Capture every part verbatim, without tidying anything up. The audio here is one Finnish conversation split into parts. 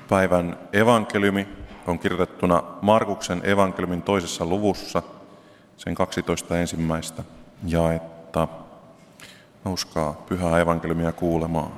Päivän evankeliumi on kirjoitettuna Markuksen evankeliumin toisessa luvussa, sen kaksitoista ensimmäistä jaetta. Nouskaa pyhää evankeliumia kuulemaan.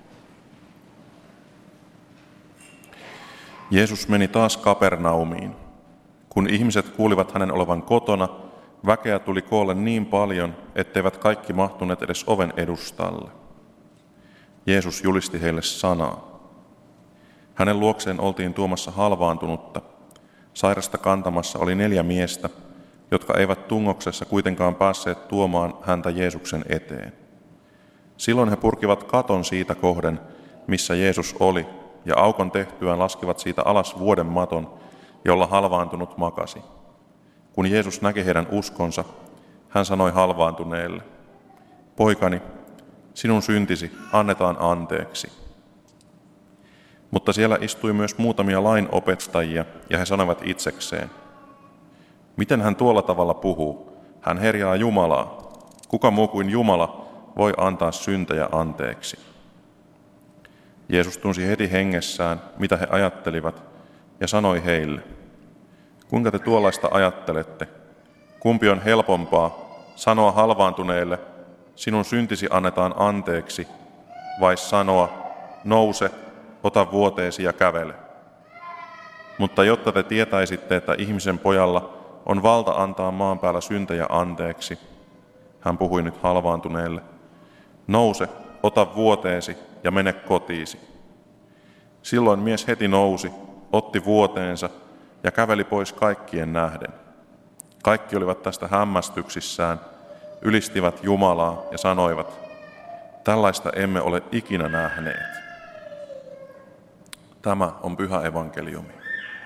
Jeesus meni taas Kapernaumiin. Kun ihmiset kuulivat hänen olevan kotona, väkeä tuli koolle niin paljon, etteivät kaikki mahtuneet edes oven edustalle. Jeesus julisti heille sanaa. Hänen luokseen oltiin tuomassa halvaantunutta. Sairasta kantamassa oli neljä miestä, jotka eivät tungoksessa kuitenkaan päässeet tuomaan häntä Jeesuksen eteen. Silloin he purkivat katon siitä kohden, missä Jeesus oli, ja aukon tehtyään laskivat siitä alas vuoden maton, jolla halvaantunut makasi. Kun Jeesus näki heidän uskonsa, hän sanoi halvaantuneelle, poikani, sinun syntisi annetaan anteeksi. Mutta siellä istui myös muutamia lainopettajia, ja he sanoivat itsekseen, miten hän tuolla tavalla puhuu? Hän herjaa Jumalaa. Kuka muu kuin Jumala voi antaa syntejä anteeksi? Jeesus tunsi heti hengessään, mitä he ajattelivat, ja sanoi heille, kuinka te tuollaista ajattelette? Kumpi on helpompaa, sanoa halvaantuneelle, sinun syntisi annetaan anteeksi, vai sanoa, nouse, ota vuoteesi ja kävele. Mutta jotta te tietäisitte, että ihmisen pojalla on valta antaa maan päällä syntejä anteeksi, hän puhui nyt halvaantuneelle, nouse, ota vuoteesi ja mene kotiisi. Silloin mies heti nousi, otti vuoteensa ja käveli pois kaikkien nähden. Kaikki olivat tästä hämmästyksissään, ylistivät Jumalaa ja sanoivat, tällaista emme ole ikinä nähneet. Tämä on pyhä evankeliumi.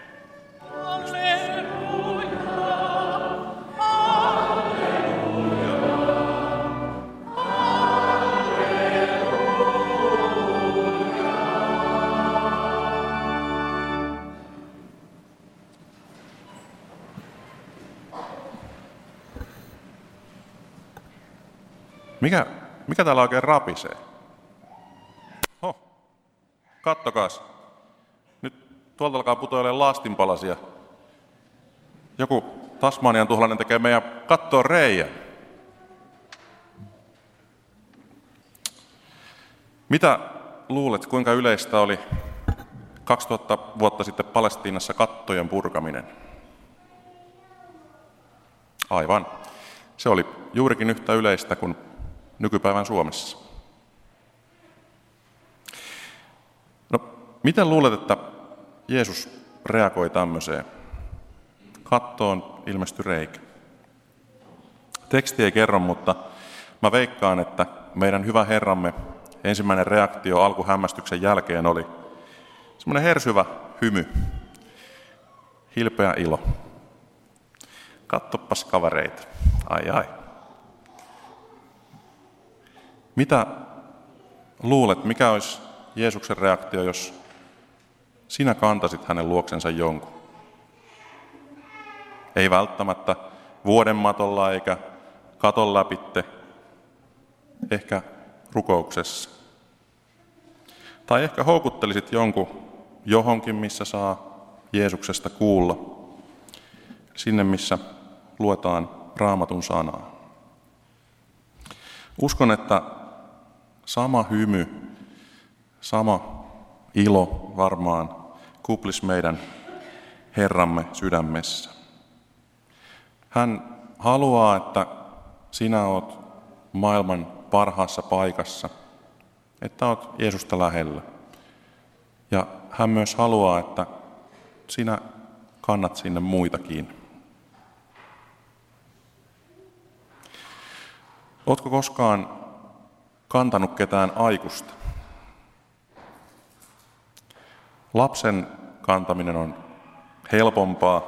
Mikä, mikä täällä oikein rapisee? Ho, kattokaas. Nyt tuolta alkaa putoilemaan lastinpalasia. Joku Tasmanian tuhlainen tekee meidän kattoon reijän. Mitä luulet, kuinka yleistä oli kaksituhatta vuotta sitten Palestiinassa kattojen purkaminen? Aivan. Se oli juurikin yhtä yleistä kuin nykypäivän Suomessa. No, miten luulet, että Jeesus reagoi tämmöiseen? Kattoon ilmestyi reikä. Teksti ei kerro, mutta mä veikkaan, että meidän hyvä Herramme ensimmäinen reaktio alkuhämmästyksen jälkeen oli semmoinen hersyvä hymy, hilpeä ilo. Kattopas kavereita. Ai ai. Mitä luulet, mikä olisi Jeesuksen reaktio, jos sinä kantasit hänen luoksensa jonkun? Ei välttämättä vuoden matolla eikä katon läpitte, ehkä rukouksessa. Tai ehkä houkuttelisit jonkun johonkin, missä saa Jeesuksesta kuulla, sinne missä luetaan Raamatun sanaa. Uskon, että sama hymy, sama ilo varmaan kuplisi meidän Herramme sydämessä. Hän haluaa, että sinä oot maailman parhaassa paikassa, että oot Jeesusta lähellä. Ja hän myös haluaa, että sinä kannat sinne muitakin. Ootko koskaan kantanut ketään aikuista? Lapsen kantaminen on helpompaa.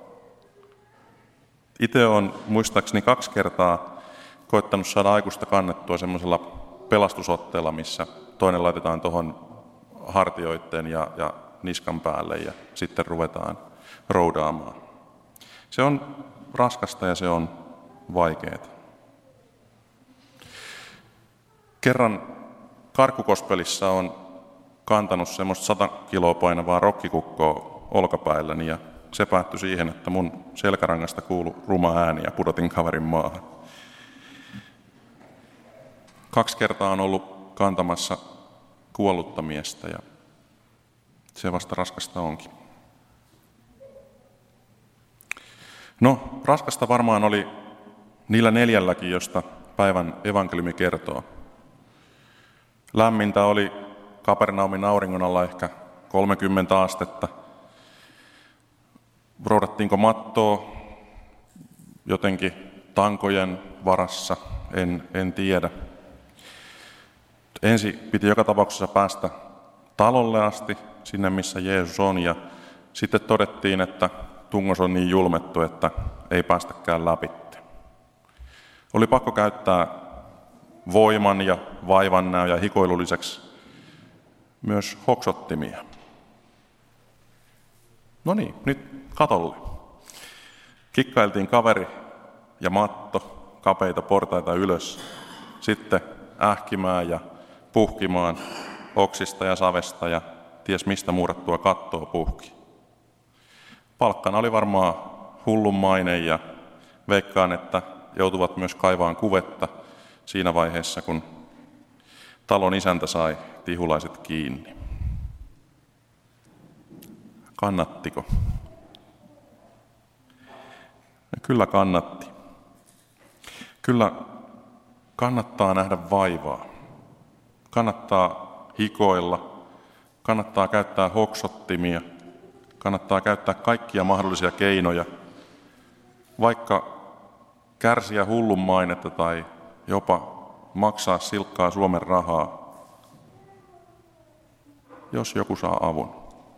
Itse olen muistaakseni kaksi kertaa koittanut saada aikuista kannettua semmoisella pelastusotteella, missä toinen laitetaan tuohon hartioitteen ja, ja niskan päälle ja sitten ruvetaan roudaamaan. Se on raskasta ja se on vaikeaa. Kerran Karkkukospelissa on kantanut semmoista sata kiloa painavaa rokkikukkoa olkapäilläni ja se päättyi siihen, että mun selkärangasta kuului ruma ääni ja pudotin kaverin maahan. Kaksi kertaa on ollut kantamassa kuollutta miestä ja se vasta raskasta onkin. No, raskasta varmaan oli niillä neljälläkin, josta päivän evankeliumi kertoo. Lämmintä oli Kapernaumin auringon alla ehkä kolmekymmentä astetta. Roudattiinko mattoa jotenkin tankojen varassa, en, en tiedä. Ensin piti joka tapauksessa päästä talolle asti, sinne missä Jeesus on, ja sitten todettiin, että tungos on niin julmettu, että ei päästäkään läpi. Oli pakko käyttää voiman ja vaivannäön ja hikoilun lisäksi myös hoksottimia. No niin, nyt katolle. Kikkailtiin kaveri ja matto, kapeita portaita ylös, sitten ähkimään ja puhkimaan oksista ja savesta ja ties mistä muurattua kattoa puhki. Palkkana oli varmaan hullunmainen ja veikkaan, että joutuvat myös kaivaan kuvetta siinä vaiheessa, kun talon isäntä sai tihulaiset kiinni. Kannattiko? Kyllä kannatti. Kyllä kannattaa nähdä vaivaa. Kannattaa hikoilla. Kannattaa käyttää hoksottimia. Kannattaa käyttää kaikkia mahdollisia keinoja, vaikka kärsiä hullun mainetta tai jopa maksaa silkkaa Suomen rahaa, jos joku saa avun.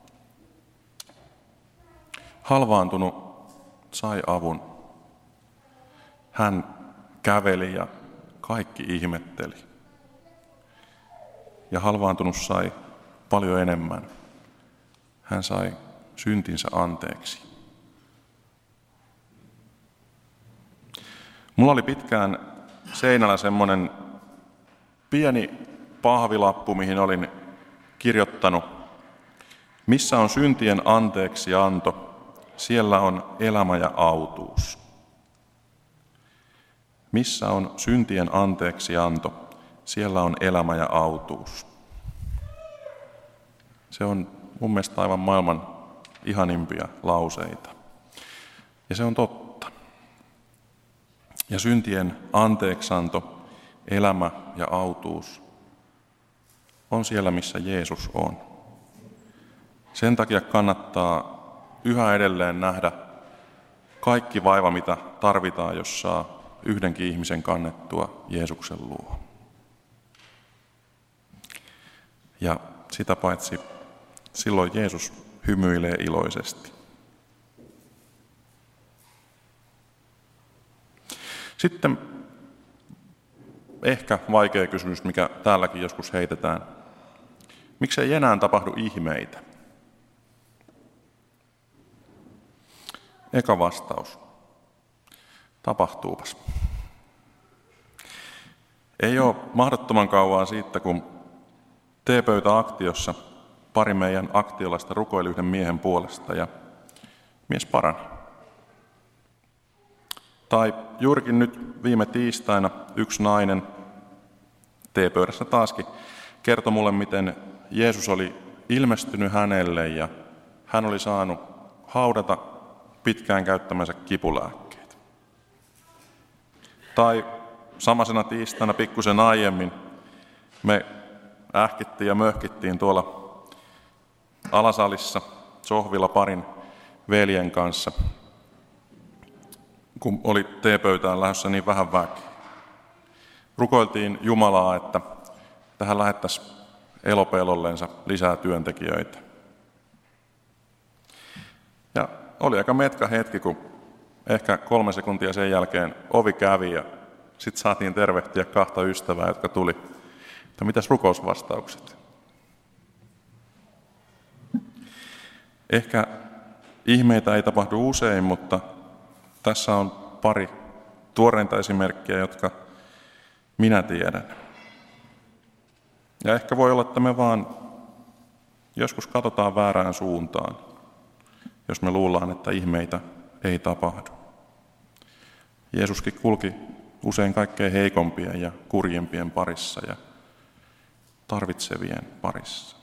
Halvaantunut sai avun. Hän käveli ja kaikki ihmetteli. Ja halvaantunut sai paljon enemmän. Hän sai syntinsä anteeksi. Mulla oli pitkään seinällä semmoinen pieni pahvilappu, mihin olin kirjoittanut, missä on syntien anteeksianto, siellä on elämä ja autuus. Missä on syntien anteeksianto, siellä on elämä ja autuus. Se on mun mielestä aivan maailman ihanimpia lauseita. Ja se on totta. Ja syntien anteeksianto, elämä ja autuus on siellä, missä Jeesus on. Sen takia kannattaa yhä edelleen nähdä kaikki vaiva, mitä tarvitaan, jos saa yhdenkin ihmisen kannettua Jeesuksen luo. Ja sitä paitsi silloin Jeesus hymyilee iloisesti. Sitten ehkä vaikea kysymys, mikä täälläkin joskus heitetään. Miksi ei enää tapahdu ihmeitä? Eka vastaus. Tapahtuupas. Ei ole mahdottoman kauan siitä, kun T-pöytäaktiossa pari meidän aktiolaista rukoili yhden miehen puolesta ja mies parani. Tai juurikin nyt viime tiistaina yksi nainen T-pöydässä taaskin kertoi mulle, miten Jeesus oli ilmestynyt hänelle ja hän oli saanut haudata pitkään käyttämänsä kipulääkkeet. Tai samasena tiistaina pikkusen aiemmin me ähkittiin ja möhkittiin tuolla alasalissa sohvilla parin veljen kanssa, kun oli teepöytään lähdössä niin vähän väkeä. Rukoiltiin Jumalaa, että tähän lähettäisiin elopelollensa lisää työntekijöitä. Ja oli aika metka hetki, kun ehkä kolme sekuntia sen jälkeen ovi kävi ja sitten saatiin tervehtiä kahta ystävää, jotka tuli. Että mitäs rukousvastaukset? Ehkä ihmeitä ei tapahdu usein, mutta tässä on pari tuoreinta esimerkkiä, jotka minä tiedän. Ja ehkä voi olla, että me vaan Joskus katsotaan väärään suuntaan, jos me luullaan, että ihmeitä ei tapahdu. Jeesuskin kulki usein kaikkein heikompien ja kurjempien parissa ja tarvitsevien parissa.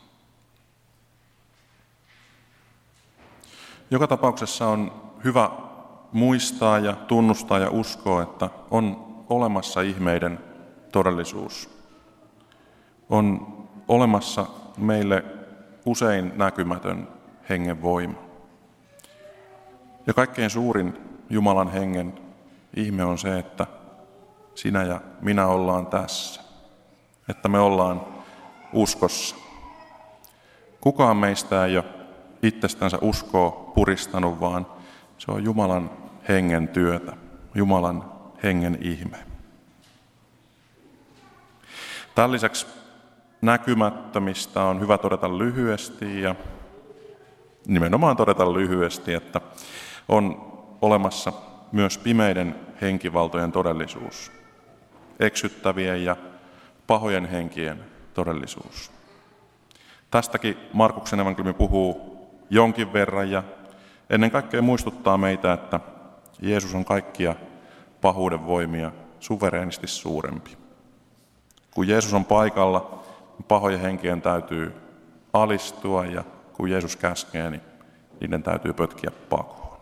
Joka tapauksessa on hyvä muistaa ja tunnustaa ja uskoa, että on olemassa ihmeiden todellisuus. On olemassa meille usein näkymätön hengen voima. Ja kaikkein suurin Jumalan hengen ihme on se, että sinä ja minä ollaan tässä. Että me ollaan uskossa. Kukaan meistä ei ole itsestänsä uskoa puristanut, vaan se on Jumalan hengen työtä, Jumalan hengen ihme. Tämän lisäksi näkymättömistä on hyvä todeta lyhyesti ja nimenomaan todeta lyhyesti, että on olemassa myös pimeiden henkivaltojen todellisuus, eksyttävien ja pahojen henkien todellisuus. Tästäkin Markuksen evankeliumi puhuu jonkin verran ja ennen kaikkea muistuttaa meitä, että Jeesus on kaikkia pahuuden voimia suvereenisti suurempi. Kun Jeesus on paikalla, pahojen henkien täytyy alistua ja kun Jeesus käskee, niin niiden täytyy pötkiä pakoon.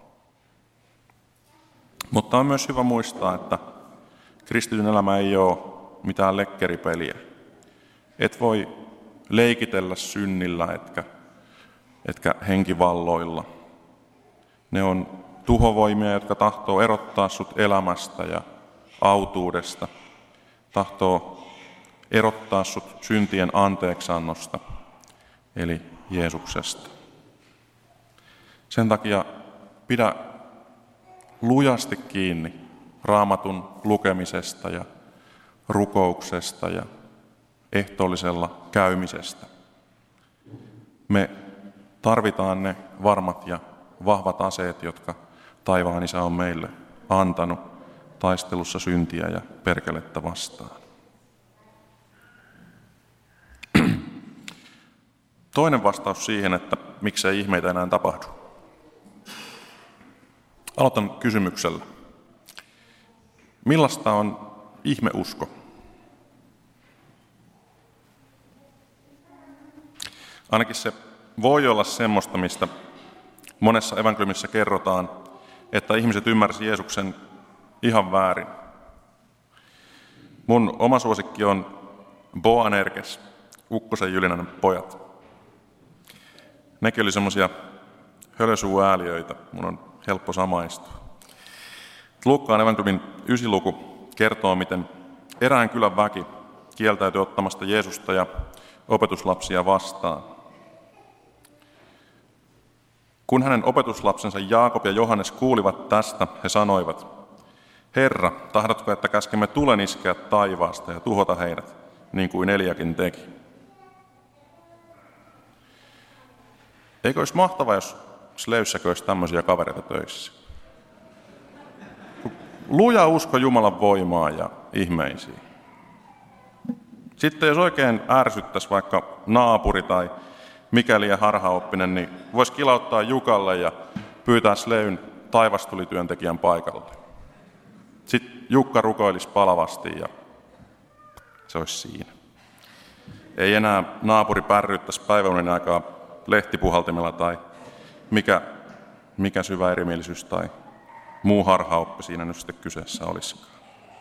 Mutta on myös hyvä muistaa, että kristityn elämä ei ole mitään lekkeripeliä. Et voi leikitellä synnillä, etkä, etkä henkivalloilla. Ne on tuhovoimia, jotka tahtoo erottaa sut elämästä ja autuudesta. Tahtoo erottaa sut syntien anteeksiannosta, eli Jeesuksesta. Sen takia pidä lujasti kiinni Raamatun lukemisesta ja rukouksesta ja ehtoollisella käymisestä. Me tarvitaan ne varmat ja vahvat aseet, jotka taivaan Isä on meille antanut taistelussa syntiä ja perkelettä vastaan. Toinen vastaus siihen, että miksei ihmeitä enää tapahdu. Aloitan kysymyksellä. Millaista on ihmeusko? Ainakin se voi olla semmoista, mistä monessa evankeliumissa kerrotaan, että ihmiset ymmärsivät Jeesuksen ihan väärin. Mun oma suosikki on Boanerges, Ukkosen Jylinän pojat. Nekin oli semmoisia hölösuuääliöitä, mun on helppo samaistua. Luukkaan evankeliumin ysiluku kertoo, miten erään kylän väki kieltäytyi ottamasta Jeesusta ja opetuslapsia vastaan. Kun hänen opetuslapsensa Jaakob ja Johannes kuulivat tästä, he sanoivat, Herra, tahdotko, että käskemme tulen iskeä taivaasta ja tuhota heidät, niin kuin Eliakin teki? Eikö olisi mahtavaa, jos Sleyssäkö olisi tämmöisiä kavereita töissä? Luja usko Jumalan voimaa ja ihmeisiin. Sitten jos oikein ärsyttäisi vaikka naapuri tai mikäli ja harhaoppinen, niin voisi kilauttaa Jukalle ja pyytää Sleyn taivastulityöntekijän paikalle. Sitten Jukka rukoilisi palavasti ja se olisi siinä. Ei enää naapuri pärryttäisi päiväunen aikaa lehtipuhaltimella tai mikä, mikä syvä erimielisyys tai muu harhaoppi siinä nyt sitten kyseessä olisikaan.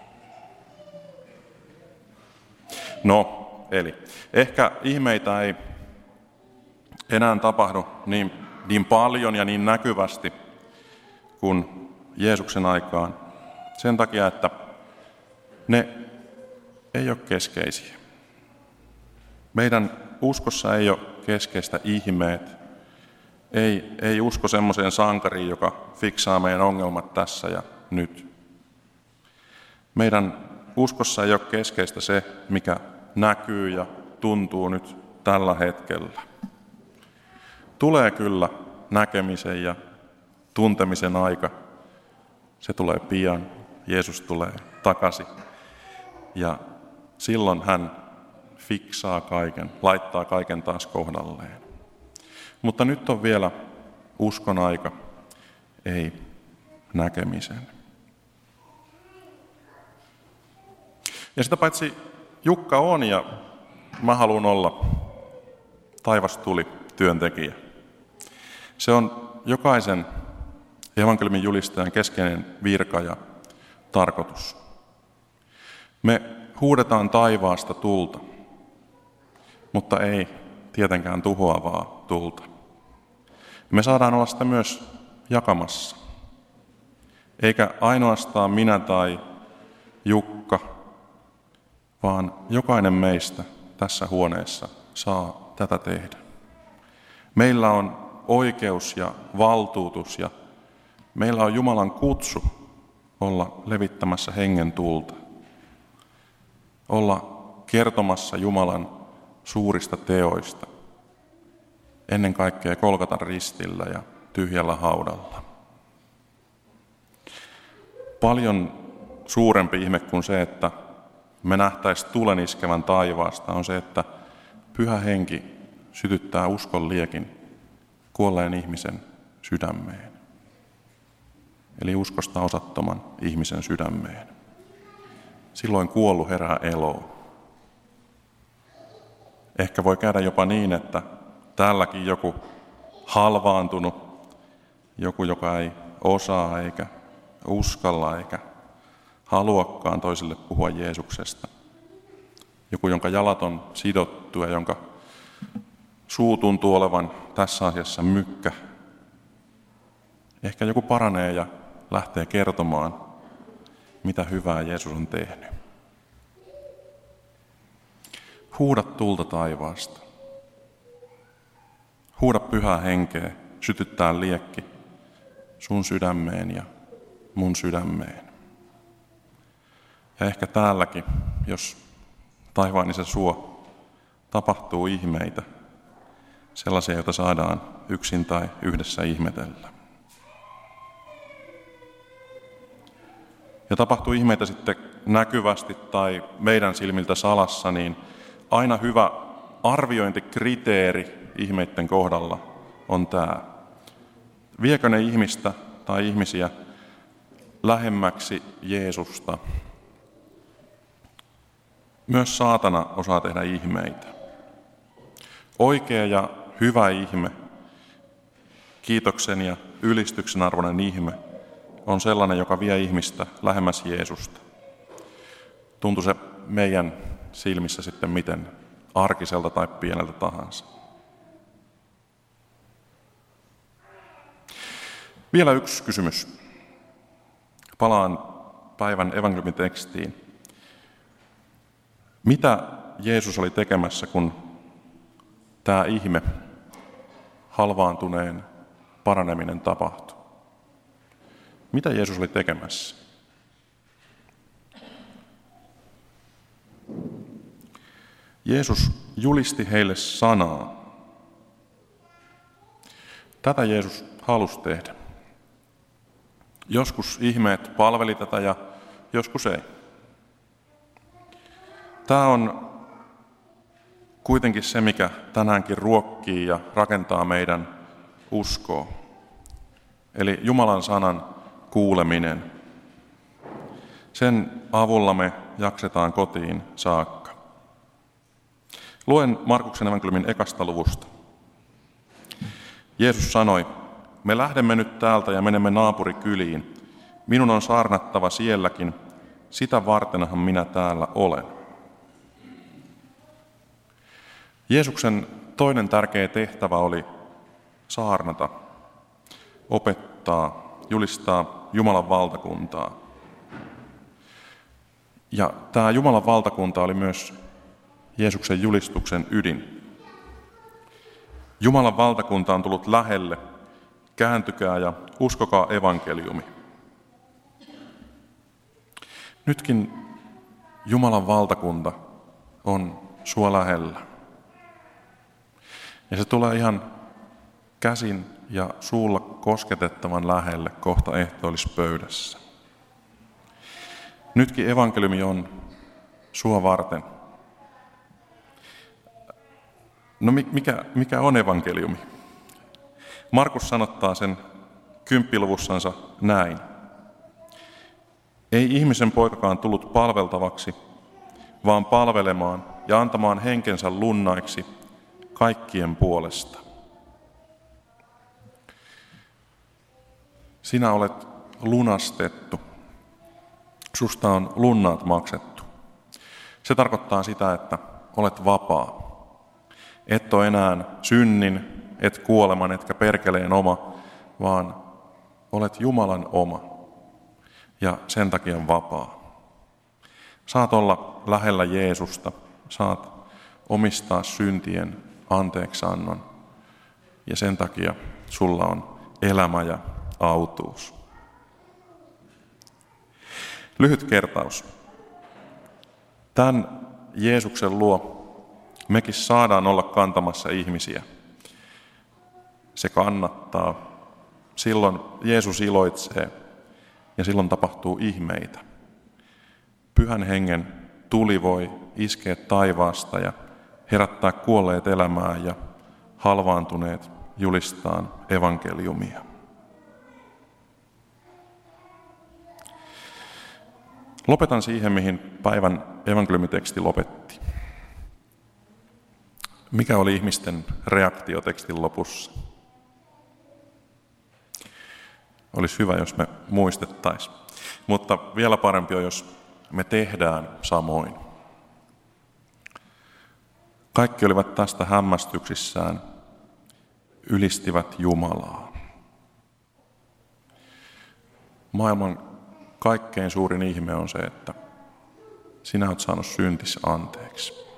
No, eli ehkä ihmeitä ei enää tapahdu niin, niin paljon ja niin näkyvästi kuin Jeesuksen aikaan. Sen takia, että ne ei ole keskeisiä. Meidän uskossa ei ole keskeistä ihmeet. Ei, ei usko semmoiseen sankariin, joka fiksaa meidän ongelmat tässä ja nyt. Meidän uskossa ei ole keskeistä se, mikä näkyy ja tuntuu nyt tällä hetkellä. Tulee kyllä näkemisen ja tuntemisen aika. Se tulee pian. Jeesus tulee takaisin. Ja silloin hän fiksaa kaiken, laittaa kaiken taas kohdalleen. Mutta nyt on vielä uskon aika, ei näkemisen. Ja sitä paitsi Jukka on ja mä haluan olla taivastuli työntekijä. Se on jokaisen evankeliumin julistajan keskeinen virka ja tarkoitus. Me huudetaan taivaasta tulta, mutta ei tietenkään tuhoavaa tulta. Me saadaan olla sitä myös jakamassa. Eikä ainoastaan minä tai Jukka, vaan jokainen meistä tässä huoneessa saa tätä tehdä. Meillä on oikeus ja valtuutus ja meillä on Jumalan kutsu olla levittämässä hengen tulta. Olla kertomassa Jumalan suurista teoista. Ennen kaikkea Golgatan ristillä ja tyhjällä haudalla. Paljon suurempi ihme kuin se, että me nähtäisiin tulen iskevän taivaasta, on se, että Pyhä Henki sytyttää uskon liekin kuolleen ihmisen sydämeen. Eli uskosta osattoman ihmisen sydämeen. Silloin kuollut herää eloon. Ehkä voi käydä jopa niin, että täälläkin joku halvaantunut, joku, joka ei osaa eikä uskalla eikä haluakaan toisille puhua Jeesuksesta. Joku, jonka jalat on sidottu ja jonka suu tuntuu olevan tässä asiassa mykkä. Ehkä joku paranee ja lähtee kertomaan, mitä hyvää Jeesus on tehnyt. Huuda tulta taivaasta. Huuda Pyhää Henkeä, sytyttää liekki sun sydämeen ja mun sydämeen. Ja ehkä täälläkin, jos taivaanisen suo tapahtuu ihmeitä, sellaisia, joita saadaan yksin tai yhdessä ihmetellä. Ja tapahtuu ihmeitä sitten näkyvästi tai meidän silmiltä salassa, niin aina hyvä arviointikriteeri ihmeiden kohdalla on tämä. Viekö ne ihmistä tai ihmisiä lähemmäksi Jeesusta? Myös saatana osaa tehdä ihmeitä. Oikea ja hyvä ihme, kiitoksen ja ylistyksen arvoinen ihme, on sellainen, joka vie ihmistä lähemmäs Jeesusta. Tuntuu se meidän silmissä sitten miten arkiselta tai pieneltä tahansa. Vielä yksi kysymys. Palaan päivän evankeliumitekstiin. Mitä Jeesus oli tekemässä, kun tämä ihme, halvaantuneen paraneminen tapahtui? Mitä Jeesus oli tekemässä? Jeesus julisti heille sanaa. Tätä Jeesus halusi tehdä. Joskus ihmeet palveli tätä ja joskus ei. Tämä on kuitenkin se, mikä tänäänkin ruokkii ja rakentaa meidän uskoa. Eli Jumalan sanan kuuleminen. Sen avulla me jaksetaan kotiin saakka. Luen Markuksen evankeliumin ekasta luvusta. Jeesus sanoi, me lähdemme nyt täältä ja menemme naapurikyliin. Minun on saarnattava sielläkin, sitä vartenhan minä täällä olen. Jeesuksen toinen tärkeä tehtävä oli saarnata, opettaa, julistaa Jumalan valtakuntaa. Ja tämä Jumalan valtakunta oli myös Jeesuksen julistuksen ydin. Jumalan valtakunta on tullut lähelle, kääntykää ja uskokaa evankeliumi. Nytkin Jumalan valtakunta on sua lähellä. Ja se tulee ihan käsin ja suulla kosketettavan lähelle kohta ehtoollispöydässä. Nytkin evankeliumi on sua varten. No mikä, mikä on evankeliumi? Markus sanottaa sen kymppiluvussansa näin. Ei ihmisen poikakaan tullut palveltavaksi, vaan palvelemaan ja antamaan henkensä lunnaiksi kaikkien puolesta. Sinä olet lunastettu. Susta on lunnaat maksettu. Se tarkoittaa sitä, että olet vapaa. Et ole enää synnin, et kuoleman, etkä perkeleen oma, vaan olet Jumalan oma ja sen takia vapaa. Saat olla lähellä Jeesusta, saat omistaa syntien anteeksiannon ja sen takia sulla on elämä ja autuus. Lyhyt kertaus. Tämän Jeesuksen luo mekin saadaan olla kantamassa ihmisiä. Se kannattaa. Silloin Jeesus iloitsee ja silloin tapahtuu ihmeitä. Pyhän hengen tuli voi iskeä taivaasta ja herättää kuolleet elämään ja halvaantuneet julistaa evankeliumia. Lopetan siihen, mihin päivän evankeliumiteksti lopetti. Mikä oli ihmisten reaktio tekstin lopussa? Olisi hyvä, jos me muistettaisiin. Mutta vielä parempi on, jos me tehdään samoin. Kaikki olivat tästä hämmästyksissään, ylistivät Jumalaa. Maailman kaikkein suurin ihme on se, että sinä olet saanut syntis anteeksi.